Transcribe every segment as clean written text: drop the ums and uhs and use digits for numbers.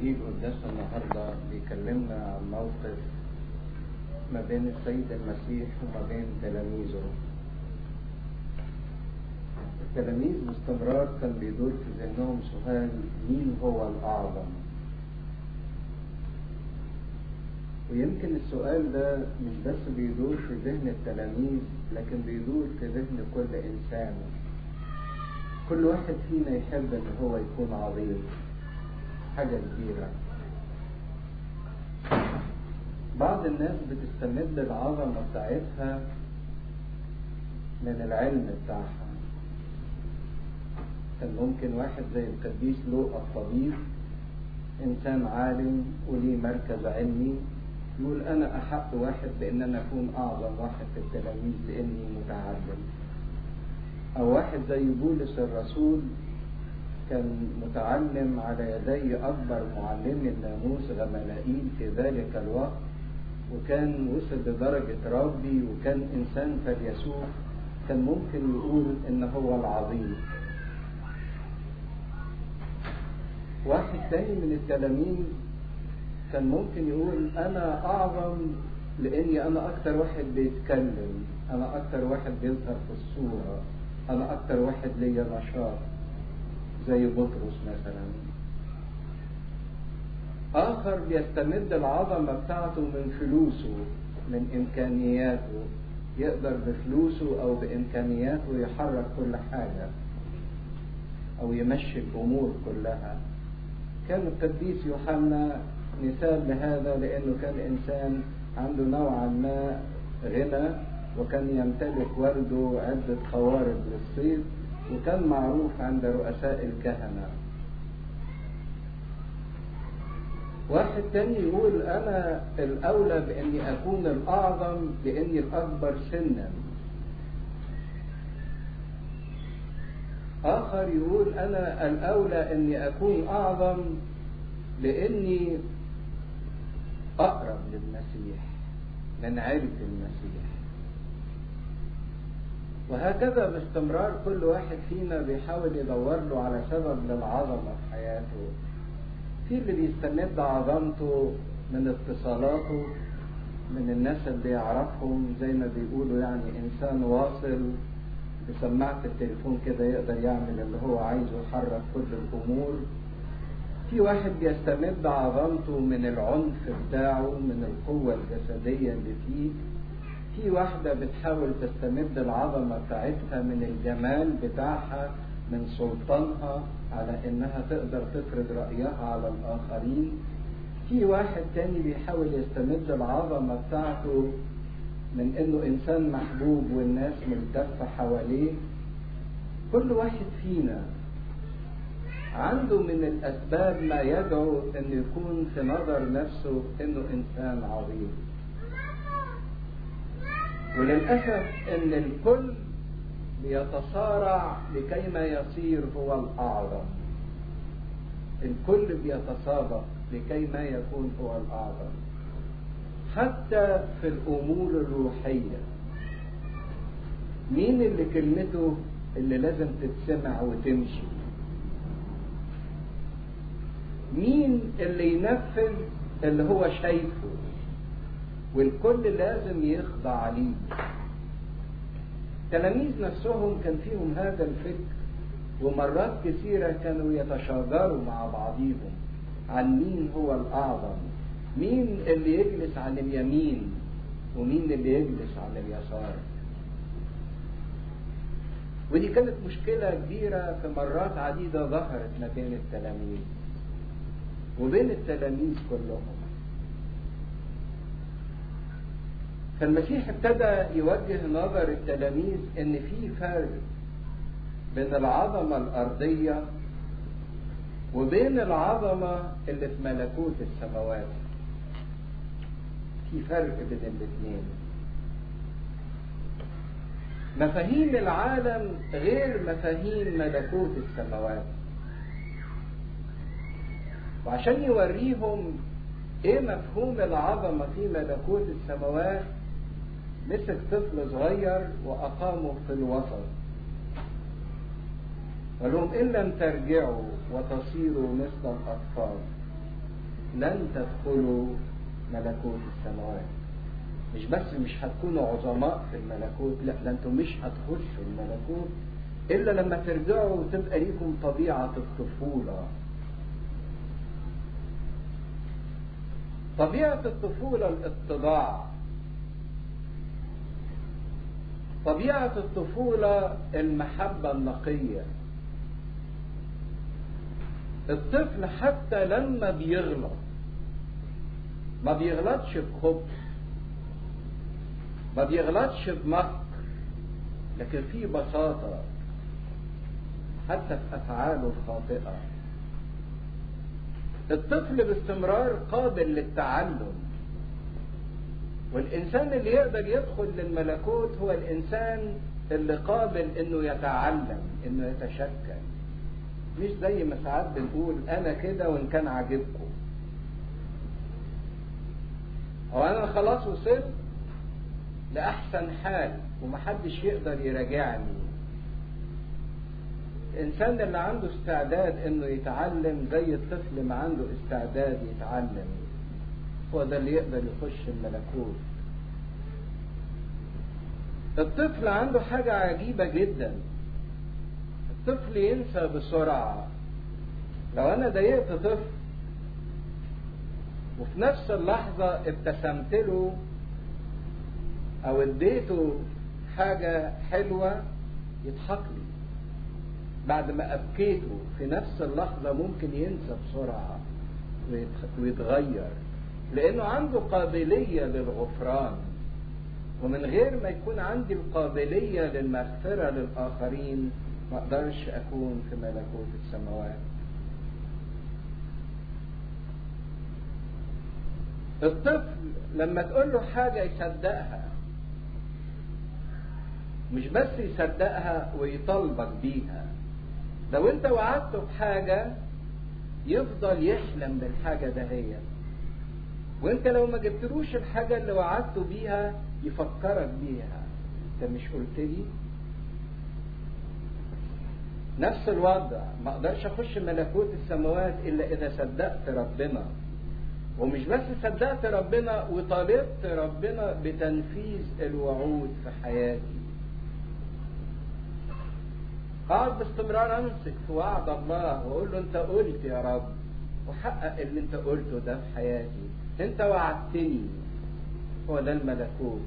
إنجيل قداسنا النهاردة بيكلمنا عن موقف ما بين السيد المسيح وما بين تلاميذه. التلاميذ باستمرار كان بيدور في ذهنهم سؤال: مين هو الأعظم؟ ويمكن السؤال ده مش بس بيدور في ذهن التلاميذ، لكن بيدور في ذهن كل إنسان. كل واحد فينا يحب إن هو يكون عظيم، حاجة كبيرة. بعض الناس بتستمد العظمة بتاعتها من العلم بتاعها. كان ممكن واحد زي القديس لوقا الطبيب، إنسان عالم وليه مركز علمي، يقول أنا أحق واحد بأن أنا أكون أعظم واحد في التلاميذ لأني متعلم. أو واحد زي بولس الرسول كان متعلم على يدي أكبر معلم الناموس غملائيل في ذلك الوقت، وكان وصل لدرجة ربي وكان إنسان فيلسوف، كان ممكن يقول إن هو العظيم. واحد تاني من التلاميذ كان ممكن يقول أنا أعظم لأني أنا أكتر واحد بيتكلم، أنا أكتر واحد بيظهر في الصورة، أنا أكتر واحد ليا نشاط، زي بطرس مثلا. آخر بيستمد العظمة بتاعته من فلوسه، من إمكانياته، يقدر بفلوسه أو بإمكانياته يحرك كل حاجة أو يمشي الأمور كلها. كان القديس يوحنا مثال لهذا، لأنه كان إنسان عنده نوعا ما غنى، وكان يمتلك ورده عدة قوارب للصيد، وكان معروف عند رؤساء الكهنة. واحد تاني يقول أنا الأولى بأني أكون الأعظم لأني الأكبر سنا. آخر يقول أنا الأولى أني أكون أعظم لأني أقرب للمسيح، من عيلة المسيح. وهكذا باستمرار كل واحد فينا بيحاول يدور له على سبب للعظمة في حياته. في اللي بيستمد عظمته من اتصالاته، من الناس اللي يعرفهم، زي ما بيقولوا يعني إنسان واصل بسماعة التليفون كده يقدر يعمل اللي هو عايزه، يحرك كل الأمور. في واحد بيستمد عظمته من العنف بتاعه، من القوة الجسدية اللي فيه. في واحدة بتحاول تستمد العظمة بتاعتها من الجمال بتاعها، من سلطانها على انها تقدر تفرض رأيها على الآخرين. في واحد تاني بيحاول يستمد العظمة بتاعته من انه انسان محبوب والناس ملتفة حواليه. كل واحد فينا عنده من الأسباب ما يدعو أن يكون في نظر نفسه أنه إنسان عظيم. وللأسف أن الكل بيتصارع لكيما يصير هو الأعظم. الكل بيتسابق لكيما يكون هو الأعظم، حتى في الأمور الروحية. مين اللي كلمته اللي لازم تتسمع وتمشي؟ مين اللي ينفذ اللي هو شايفه والكل لازم يخضع ليه؟ تلاميذ نفسهم كان فيهم هذا الفكر، ومرات كثيرة كانوا يتشاجروا مع بعضهم عن مين هو الأعظم، مين اللي يجلس عن اليمين ومين اللي يجلس عن اليسار. ودي كانت مشكلة كبيرة في مرات عديدة ظهرت ما بين التلاميذ وبين التلاميذ كلهم. فالمسيح ابتدى يوجه نظر التلاميذ ان في فرق بين العظمة الأرضية وبين العظمة اللي في ملكوت السماوات. في فرق بين الاثنين. مفاهيم العالم غير مفاهيم ملكوت السماوات. وعشان يوريهم ايه مفهوم العظمة في ملكوت السماوات، مسك طفل صغير وأقامه في الوسط، قال لهم إن لم ترجعوا وتصيروا مثل الأطفال لن تدخلوا ملكوت السماوات. مش بس مش هتكونوا عظماء في الملكوت، لا ده انتم مش هتخشوا الملكوت الا لما ترجعوا وتبقى ليكم طبيعة الطفولة. طبيعة الطفولة الاتضاع، طبيعة الطفولة المحبة النقية. الطفل حتى لما بيغلط ما بيغلطش بخبث، ما بيغلطش بمكر، لكن في بساطة حتى في أفعاله الخاطئة. الطفل باستمرار قابل للتعلم، والإنسان اللي يقدر يدخل للملكوت هو الإنسان اللي قابل إنه يتعلم، إنه يتشكل. مش زي ما ساعات بنقول أنا كده وإن كان عاجبكم، أو أنا خلاص وصلت لأحسن حال ومحدش يقدر يراجعني. الإنسان اللي عنده استعداد إنه يتعلم زي الطفل ما عنده استعداد يتعلم، هو ده اللي يقدر يخش الملكوت. الطفل عنده حاجة عجيبة جدا، الطفل ينسى بسرعة. لو أنا ضايقت طفل وفي نفس اللحظة ابتسمت له أو اديته حاجة حلوة يضحك لي، بعد ما أبكيته في نفس اللحظة ممكن ينسى بسرعة ويتغير، لأنه عنده قابلية للغفران. ومن غير ما يكون عندي القابلية للمغفرة للآخرين ما أقدرش أكون في ملكوت السماوات. الطفل لما تقول له حاجة يصدقها، مش بس يصدقها ويطالبك بيها. لو انت وعدته بحاجة يفضل يحلم بالحاجة دهية، وانت لو ما جبتلوش الحاجة اللي وعدته بيها يفكرك بيها، انت مش قلت لي؟ نفس الوضع، ما اقدرش اخش ملكوت السماوات الا اذا صدقت ربنا، ومش بس صدقت ربنا وطالبت ربنا بتنفيذ الوعود في حياتي. اقعد باستمرار امسك في وعد الله واقول له انت قلت يا رب، وحقق اللي انت قلته ده في حياتي، انت وعدتني. هو ده الملكوت.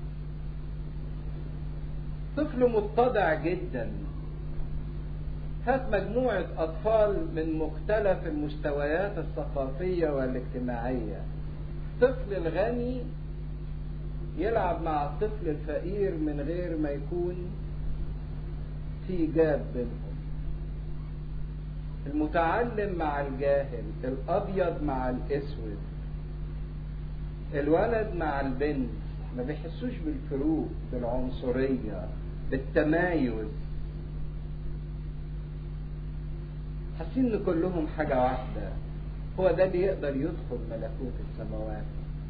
طفل متضع جدا. هات مجموعة أطفال من مختلف المستويات الثقافية والاجتماعية. الطفل الغني يلعب مع الطفل الفقير من غير ما يكون في جاب بينهم. المتعلم مع الجاهل، الأبيض مع الأسود، الولد مع البنت، ما بيحسوش بالفروق، بالعنصرية، بالتمايز، حاسين ان كلهم حاجة واحدة. هو ده اللي يقدر يدخل ملكوت السماوات.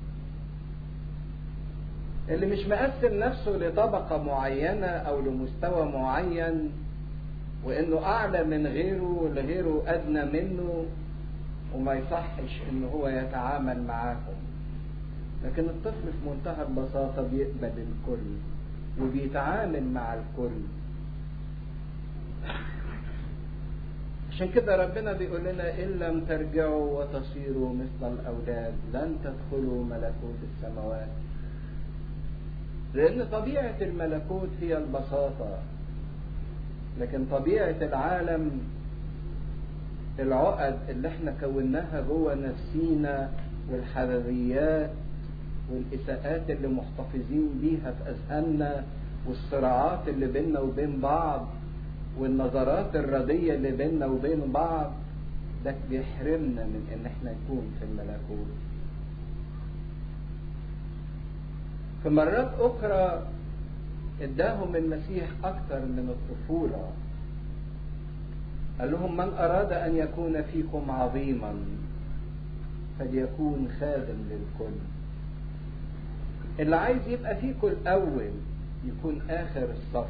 اللي مش مقسم نفسه لطبقة معينة او لمستوى معين، وانه اعلى من غيره والغيره ادنى منه، وما يصحش ان هو يتعامل معاهم. لكن الطفل في منتهى البساطة بيقبل الكل وبيتعامل مع الكل. عشان كده ربنا بيقول لنا إن لم ترجعوا وتصيروا مثل الأولاد لن تدخلوا ملكوت السماوات. لأن طبيعة الملكوت هي البساطة، لكن طبيعة العالم العقد اللي احنا كوناها جوه نفسينا، والحراريات والإساءات اللي محتفظين بيها في أذهاننا، والصراعات اللي بيننا وبين بعض، والنظرات الردية اللي بيننا وبين بعض، ده بيحرمنا من ان احنا نكون في الملكوت. في مرات اخرى اداهم المسيح اكثر من الطفولة. قال لهم من اراد ان يكون فيكم عظيما فليكون خادم للكل. اللي عايز يبقى فيكم الاول يكون اخر الصف.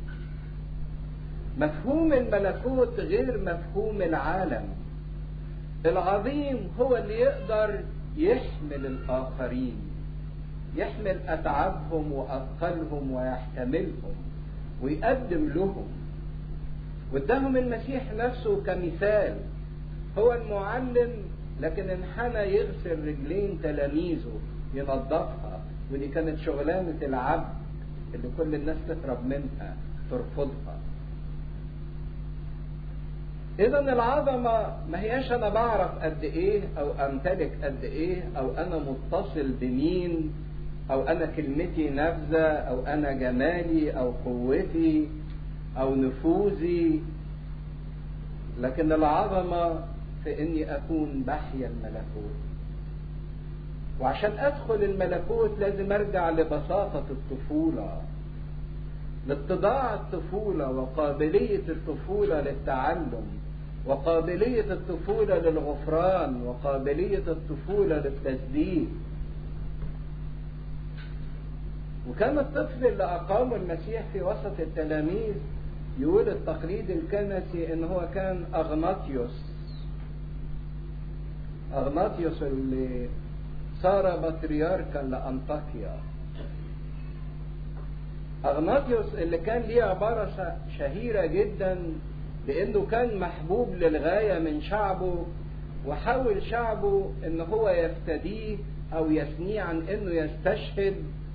مفهوم الملكوت غير مفهوم العالم. العظيم هو اللي يقدر يحمل الآخرين، يحمل أتعابهم وأثقالهم ويحتملهم ويقدم لهم. واداهم المسيح نفسه كمثال، هو المعلم لكن انحنى يغسل رجلين تلاميذه ينظفها، ودي كانت شغلانة العبد اللي كل الناس تهرب منها ترفضها. إذا العظمة ما هياش أنا بعرف قد إيه أو أمتلك قد إيه أو أنا متصل بمين أو أنا كلمتي نافذة أو أنا جمالي أو قوتي أو نفوذي، لكن العظمة في إني أكون بحيا الملكوت. وعشان أدخل الملكوت لازم أرجع لبساطة الطفولة، لاتضاع الطفولة وقابلية الطفولة للتعلم وقابلية الطفولة للغفران وقابلية الطفولة للتسديد. وكان الطفل اللي أقامه المسيح في وسط التلاميذ يقول التقليد الكنسي إن هو كان أغناطيوس اللي صار بطريركا لأنطاكيا. أغناطيوس اللي كان ليه عبارة شهيرة جدا لأنه كان محبوب للغاية من شعبه، وحاول شعبه إن هو يفتديه أو يثنيه عن إنه يستشهد،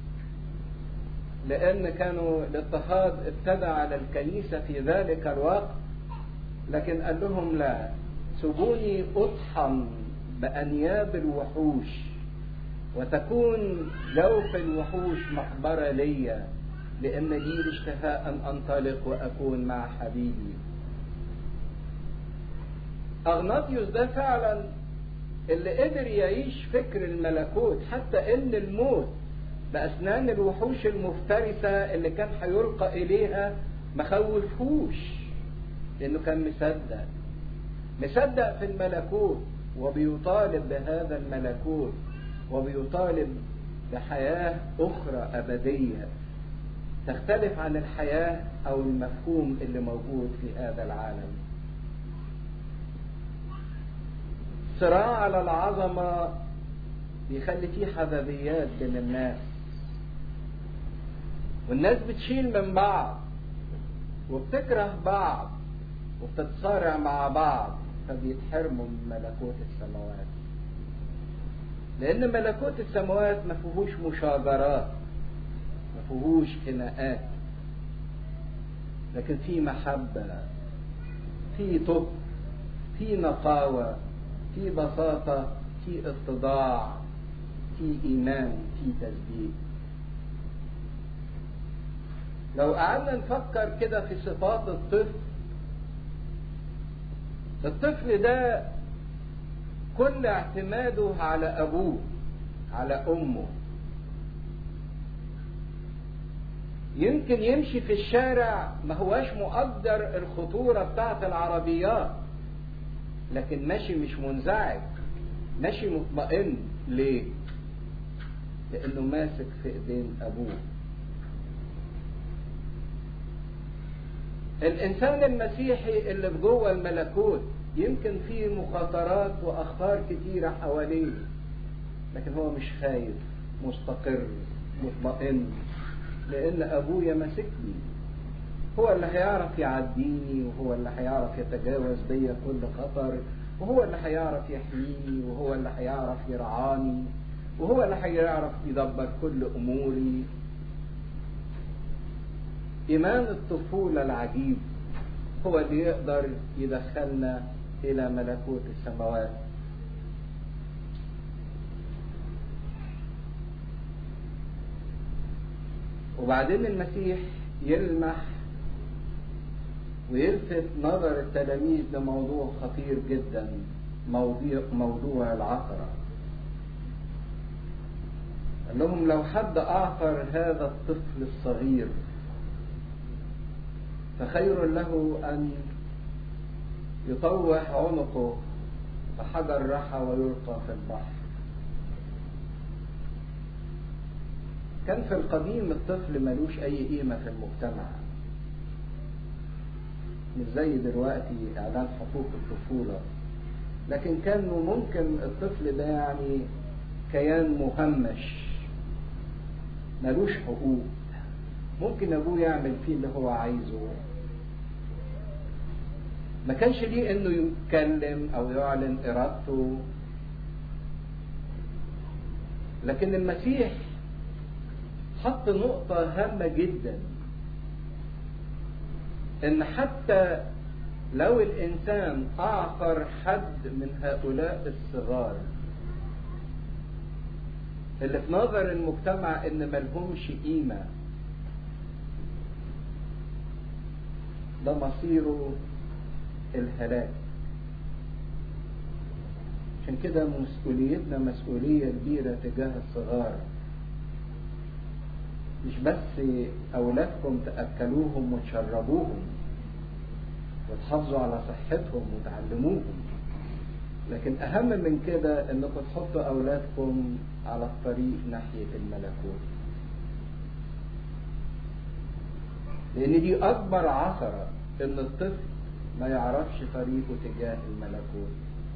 لأن كانوا الاضطهاد ابتدى على الكنيسة في ذلك الوقت. لكن قال لهم لا، سيبوني أطحن بأنياب الوحوش وتكون جوف الوحوش مقبرة ليا، لأن لي الاشتهاء أن أنطلق وأكون مع حبيبي. أغناطيوس ده فعلا اللي قدر يعيش فكر الملكوت، حتى إن الموت بأسنان الوحوش المفترسة اللي كان هيلقى إليها ما خوفهوش، لأنه كان مصدق في الملكوت وبيطالب بهذا الملكوت وبيطالب بحياة أخرى أبدية تختلف عن الحياة أو المفهوم اللي موجود في هذا العالم. صراع على العظمة بيخلي فيه حزبيات بين الناس، والناس بتشيل من بعض وبتكره بعض وبتتصارع مع بعض، فبيتحرموا من ملكوت السماوات. لأن ملكوت السماوات ما فيهوش مشاجرات، ما فيهوش خناقات، لكن في محبة، في طهر، في نقاوة، في بساطة، في اتضاع، في إيمان، في تسديد. لو قعدنا نفكر كده في صفات الطفل ده كل اعتماده على أبوه على أمه. يمكن يمشي في الشارع ما هواش مقدر الخطورة بتاعت العربيات، لكن ماشي مش منزعج، ماشي مطمئن. ليه؟ لأنه ماسك في إيدين أبوه. الإنسان المسيحي اللي في جوه الملكوت يمكن فيه مخاطرات وأخطار كتيرة حواليه، لكن هو مش خايف، مستقر، مطمئن، لأن أبويا ماسكني. هو اللي هيعرف يعديني، وهو اللي هيعرف يتجاوز بيا كل خطر، وهو اللي هيعرف يحميني، وهو اللي هيعرف يرعاني، وهو اللي هيعرف يدبر كل أموري. إيمان الطفولة العجيب هو اللي يقدر يدخلنا إلى ملكوت السماوات. وبعدين المسيح يلمح ويلفت نظر التلاميذ لموضوع خطير جدا، موضوع العثرة. قال لهم لو حد أعثر هذا الطفل الصغير فخير له أن يطوح عنقه بحجر رحى ويلقى في البحر. كان في القديم الطفل ملوش أي قيمة في المجتمع، مش زي دلوقتي إعلان حقوق الطفولة. لكن كانوا ممكن الطفل ده يعني كيان مهمش ملوش حقوق، ممكن ابوه يعمل فيه اللي هو عايزه، ما كانش ليه انه يتكلم او يعلن ارادته. لكن المسيح حط نقطة هامة جدا، ان حتى لو الانسان اعثر حد من هؤلاء الصغار اللي في نظر المجتمع ان ملهمش قيمة، ده مصيره الهلاك. عشان كده مسؤوليتنا مسؤولية كبيرة تجاه الصغار. مش بس أولادكم تأكلوهم وتشربوهم وتحافظوا على صحتهم وتعلموهم، لكن أهم من كده إنكم تحطوا أولادكم على الطريق ناحية الملكوت، لأن دي أكبر عثرة إن الطفل ما يعرفش طريقه تجاه الملكوت،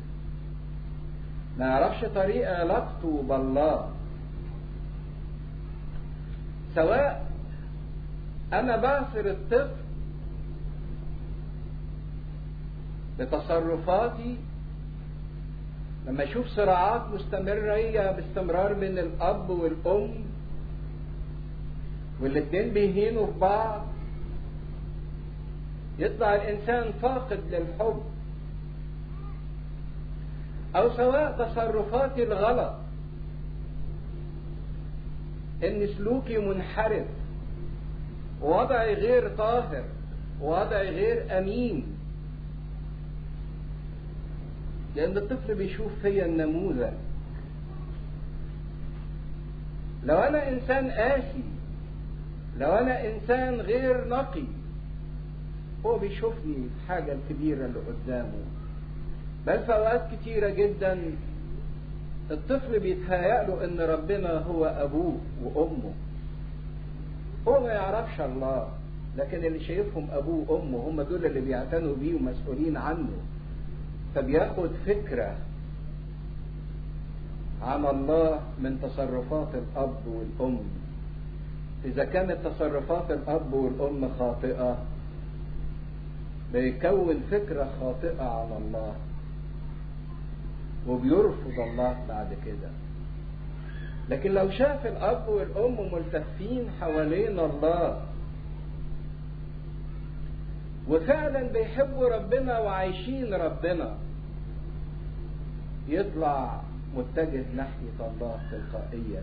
ما يعرفش طريق علاقته بالله. سواء أنا بعثر الطفل بتصرفاتي لما أشوف صراعات مستمرة باستمرار بين الأب والأم والاتنين بيهينوا في بعض، يطلع الإنسان فاقد للحب، أو سواء تصرفاتي الغلط، إن سلوكي منحرف ووضعي غير طاهر ووضعي غير أمين، لأن الطفل بيشوف فيا النموذج. لو أنا إنسان قاسي، لو أنا إنسان غير نقي، هو بيشوفني الحاجة الكبيرة اللي قدامه. بل في أوقات كتيرة جدا الطفل بيتهيأ ان ربنا هو ابوه وامه، هو ما يعرفش الله، لكن اللي شايفهم ابوه وامه هم دول اللي بيعتنوا بيه ومسؤولين عنه، فبياخد فكرة عن الله من تصرفات الاب والام. اذا كانت تصرفات الاب والام خاطئة بيكون فكرة خاطئة عن الله وبيرفض الله بعد كده. لكن لو شاف الأب والأم ملتفين حوالين الله وفعلا بيحبوا ربنا وعايشين ربنا، يطلع متجه ناحية الله تلقائيا.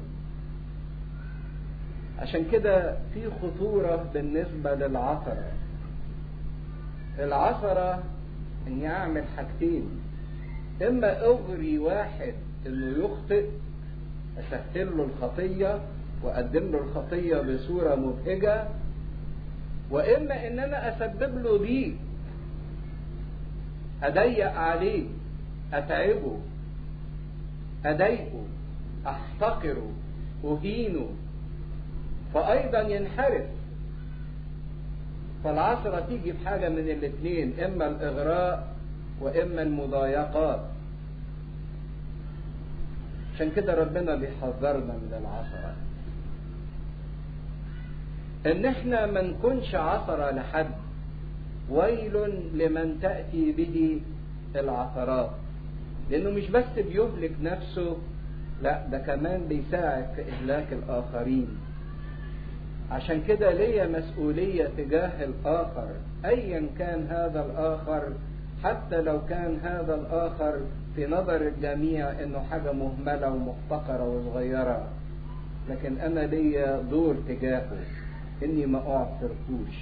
عشان كده في خطورة بالنسبة للعثرة. العثرة ان يعمل حاجتين: اما اغري واحد انه يخطئ، اسهل له الخطية واقدم له الخطية بصورة مبهجة، واما ان انا اسبب له ضيق، اضيق عليه، اتعبه، اضايقه، احتقره، اهينه، فايضا ينحرف. فالعثرة تيجي بحاجة من الاثنين: اما الاغراء واما المضايقات. عشان كده ربنا بيحذرنا من العثرة، ان احنا ما نكونش عثرة لحد. ويل لمن تأتي به العثرات، لانه مش بس بيهلك نفسه، لا ده كمان بيساعد في اهلاك الاخرين. عشان كده ليا مسؤولية تجاه الاخر ايا كان هذا الاخر، حتى لو كان هذا الآخر في نظر الجميع إنه حاجة مهملة ومحتقرة وصغيرة، لكن أنا ليا دور تجاهه إني ما أعثركوش.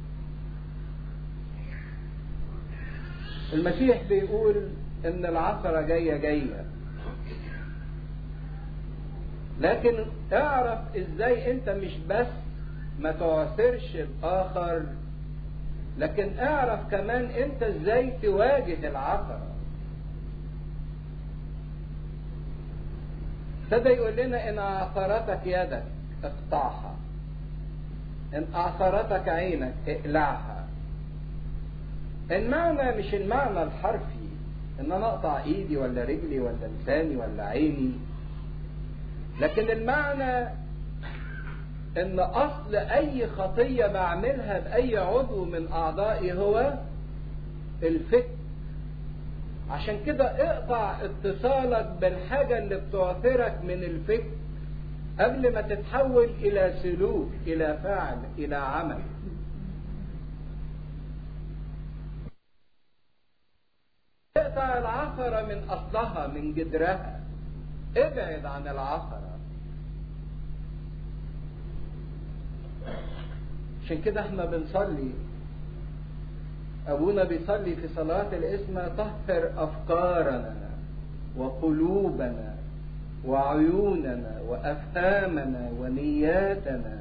المسيح بيقول إن العثرة جاية، لكن اعرف إزاي أنت مش بس ما تعثرش الآخر، لكن اعرف كمان انت ازاي تواجه العثرة. ابتدى يقول لنا ان اعثرتك يدك اقطعها، ان اعثرتك عينك اقلعها. المعنى مش المعنى الحرفي، ان انا اقطع ايدي ولا رجلي ولا لساني ولا عيني، لكن المعنى ان اصل اي خطية بعملها باي عضو من اعضائي هو الفكر. عشان كده اقطع اتصالك بالحاجة اللي بتعثرك من الفكر قبل ما تتحول الى سلوك، الى فعل، الى عمل. اقطع العثرة من اصلها، من جذرها، ابعد عن العثرة. عشان كده احنا بنصلي، ابونا بيصلي في صلاة القسمة: طهر افكارنا وقلوبنا وعيوننا وافهامنا ونياتنا،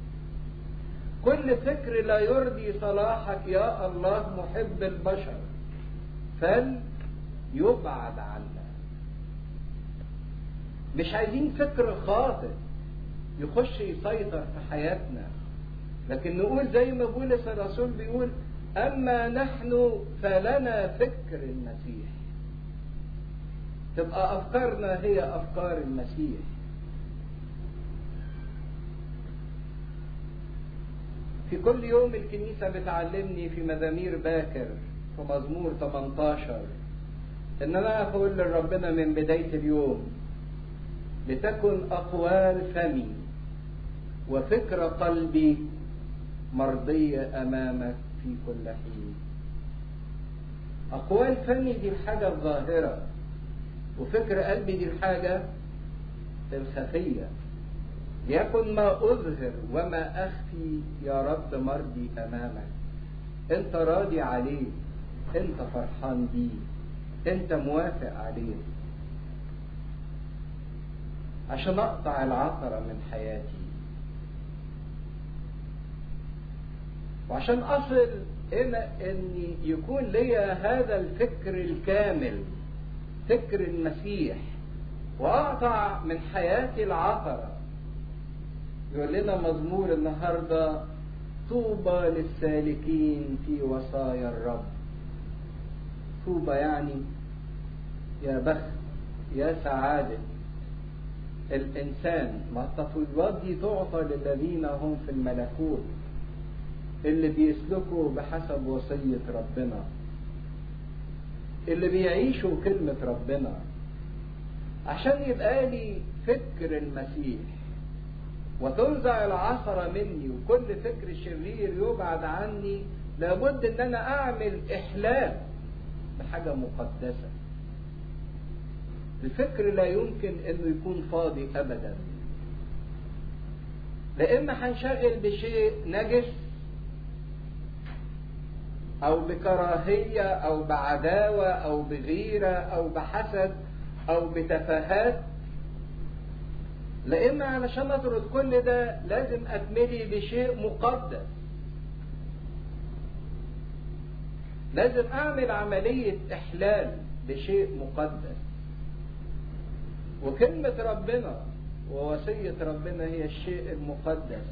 كل فكر لا يرضي صلاحك يا الله محب البشر فليبعد عنا. مش عايزين فكر خاطئ يخش يسيطر في حياتنا، لكن نقول زي ما بولس الرسول بيقول: أما نحن فلنا فكر المسيح. تبقى أفكارنا هي أفكار المسيح. في كل يوم الكنيسة بتعلمني في مزامير باكر في مزمور 18 إن أنا أقول لربنا من بداية اليوم: لتكن أقوال فمي وفكر قلبي مرضية أمامك في كل حين. أقوال فمي دي الحاجة الظاهرة، وفكر قلبي دي الحاجة الخفية. ليكن ما أظهر وما أخفي يا رب مرضي أمامك. أنت راضي عليه، أنت فرحان بيه، أنت موافق عليه. عشان أقطع العثرة من حياتي، وعشان أصل إلى أن يكون لي هذا الفكر الكامل، فكر المسيح، وأقطع من حياتي العثرة. يقول لنا مزمور النهاردة: طوبى للسالكين في وصايا الرب. طوبى يعني يا بخت، يا سعادة الإنسان. ما التفويضات دي تعطى للذين هم في الملكوت، اللي بيسلكوا بحسب وصية ربنا، اللي بيعيشوا كلمة ربنا. عشان يبقى لي فكر المسيح وتنزع العثرة مني وكل فكر شرير يبعد عني، لابد ان انا اعمل احلال بحاجة مقدسة. الفكر لا يمكن انه يكون فاضي ابدا، لا اما هنشغل بشيء نجس او بكراهية او بعداوة او بغيرة او بحسد او بتفاهات، لا اما علشان اطرد كل ده لازم اتملي بشيء مقدس. لازم اعمل عملية احلال بشيء مقدس. وكلمة ربنا ووصية ربنا هي الشيء المقدس.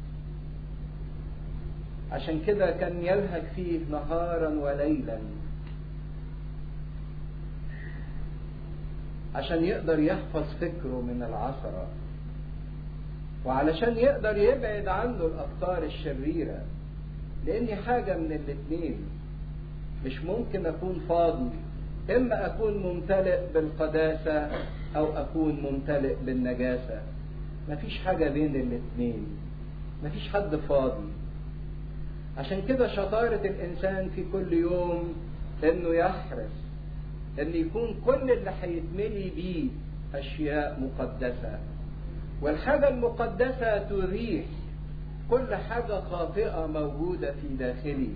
عشان كده كان يلهج فيه نهارا وليلا عشان يقدر يحفظ فكره من العثرة، وعلشان يقدر يبعد عنه الأفكار الشريرة. لأني حاجة من الاتنين، مش ممكن أكون فاضي، إما أكون ممتلئ بالقداسة أو أكون ممتلئ بالنجاسة. مفيش حاجة بين الاتنين، مفيش حد فاضي. عشان كده شطارة الإنسان في كل يوم إنه يحرص إن يكون كل اللي هيتملي بيه أشياء مقدسة، والحاجة المقدسة تريح كل حاجة خاطئة موجودة في داخلي.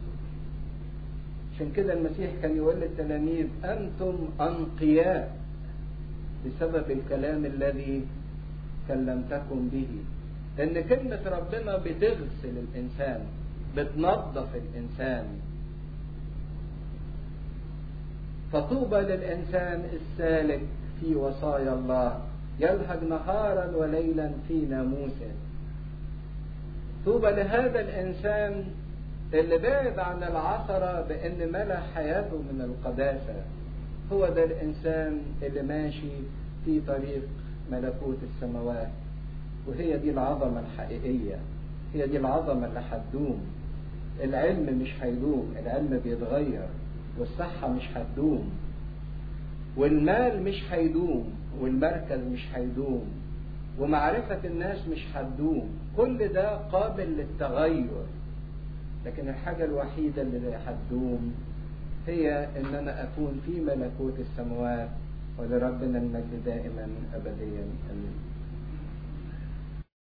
عشان كده المسيح كان يقول للتلاميذ: أنتم أنقياء بسبب الكلام الذي كلمتكم به. لأن كلمة ربنا بتغسل الإنسان، بتنظف الإنسان. فطوبى للإنسان السالك في وصايا الله، يلهج نهارا وليلا في ناموسه. طوبى لهذا الإنسان اللي بعد عن العثرة بأن ملا حياته من القداسة، هو ده الإنسان اللي ماشي في طريق ملكوت السماوات. وهي دي العظمة الحقيقية، هي دي العظمة اللي هتدوم. العلم مش هيدوم، العلم بيتغير، والصحة مش هتدوم، والمال مش هيدوم، والمركز مش هيدوم، ومعرفة الناس مش هتدوم. كل ده قابل للتغير، لكن الحاجة الوحيدة اللي هتدوم هي ان انا اكون في ملكوت السماوات. ولربنا المجد دائما ابديا امين.